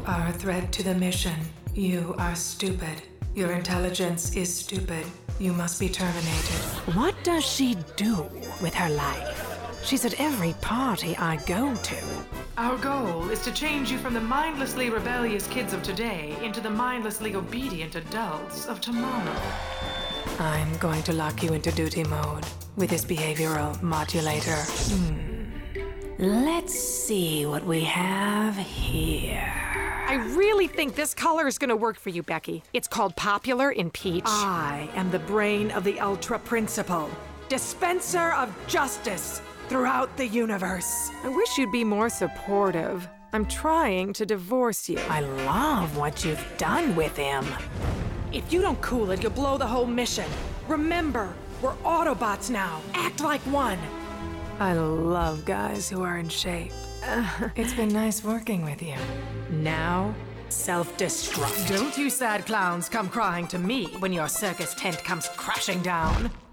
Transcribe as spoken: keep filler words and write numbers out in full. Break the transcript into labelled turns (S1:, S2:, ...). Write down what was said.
S1: are a threat to the mission. You are stupid. Your intelligence is stupid. You must be terminated.
S2: What does she do with her life? She's at every party I go to.
S1: Our goal is to change you from the mindlessly rebellious kids of today into the mindlessly obedient adults of tomorrow. I'm going to lock you into duty mode with this behavioral modulator. Hmm. Let's see what we have here.
S2: I really think this color is gonna work for you, Becky. It's called Popular in Peach. I am the brain of the Ultra Principle, dispenser of justice throughout the universe. I wish you'd be more supportive. I'm trying to divorce you.
S1: I love what you've done with him.
S2: If you don't cool it, you'll blow the whole mission. Remember, we're Autobots now. Act like one.
S1: I love guys who are in shape. It's been nice working with you.
S2: Now, self-destruct.
S1: Don't you sad clowns come crying to me when your circus tent comes crashing down.